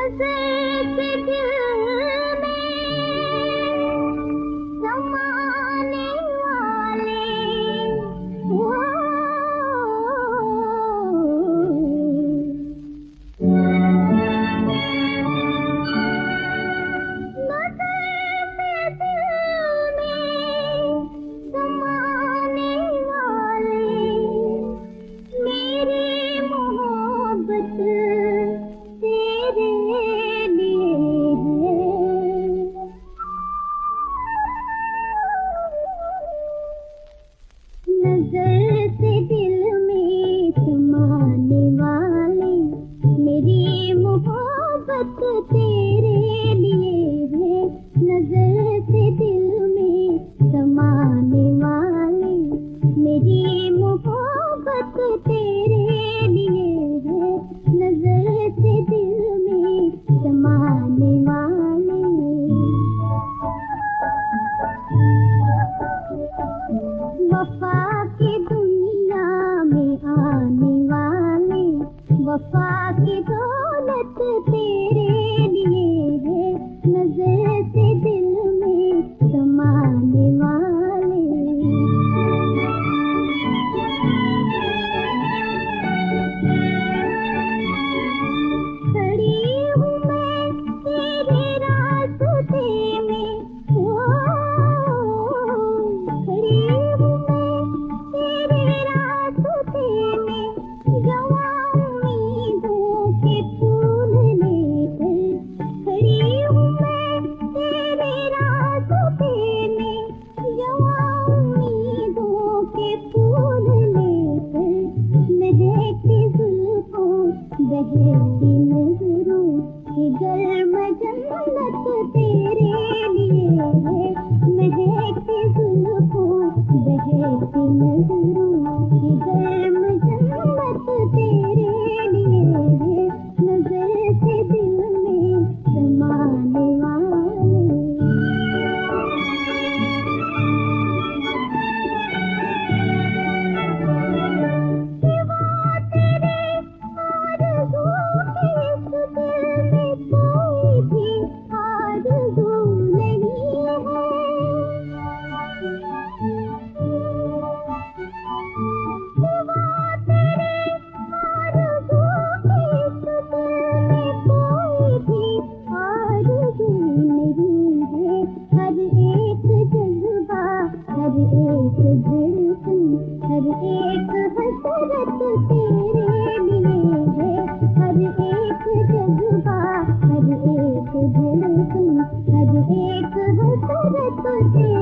नजर से दिल में समाने वाले मेरी मोहब्बत तेरे लिए है। नजर से दिल में समाने वाले मेरी मोहब्बत तेरे लिए है। नजर से दिल में समाने वाले वफा की दुनिया में आने वाले वफा की दौलत तेरे लिए है। नजर से दिल में समाने वाले खड़ी हूँ मैं तेरे रास्ते में, खड़ी हूँ तेरे रास्ते में, जवां उम्मीदों के फूल लेकर। खड़ी हूँ मैं तेरे रास्ते में, जवां उम्मीदों के फूल लेकर। महकती जुल्फों बहती नजरों की गर्म जन्नत तेरे लिए है। महकती जुल्फों बहती नजरों की गर्म जन्नत तेरे लिए है। नजर से दिल में समाने वाले सिवा तेरे आरज़ू के इस दिल में कोई भी आरज़ू नहीं है। सिवा तेरे आरज़ू के इस दिल में कोई भी आरज़ू नहीं है। हर एक जज्बा, हर एक धड़कन, हर एक हसरत तेरे लिए है। हर एक जज्बा, हर एक धड़कन, हर एक हसरत तेरे